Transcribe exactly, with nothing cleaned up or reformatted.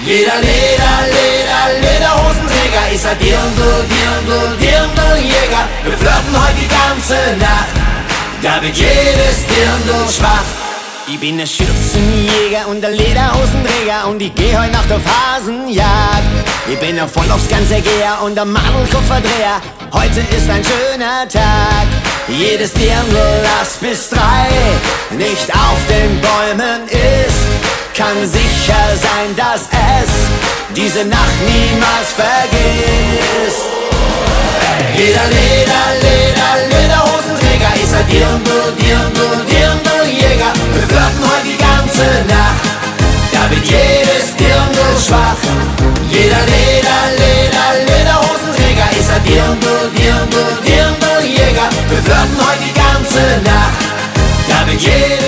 Jeder Leder, Leder, Lederhosenträger ist ein Dirndl, Dirndl, Dirndl-Jäger. Wir flirten heute die ganze Nacht, da wird jedes Dirndl schwach. Ich bin der Schürzenjäger und der Lederhosenträger und ich geh heute Nacht auf Hasenjagd. Ich bin der voll aufs ganze Geher und der Mandelkopfverdreher. Heute ist ein schöner Tag. Jedes Dirndl erst bis drei nicht auf den Bäumen ist, kann sicher sein, dass es diese Nacht niemals vergisst. Jeder Leder, Leder, Lederhosenträger ist ein Dirndl, Dirndl, Dirndl-Jäger. Wir flirten heute die ganze Nacht, da wird jedes Dirndl schwach. Jeder Leder, Leder, Lederhosenträger ist ein Dirndl, Dirndl, Dirndl-Jäger. Wir flirten heute die ganze Nacht, da wird jedes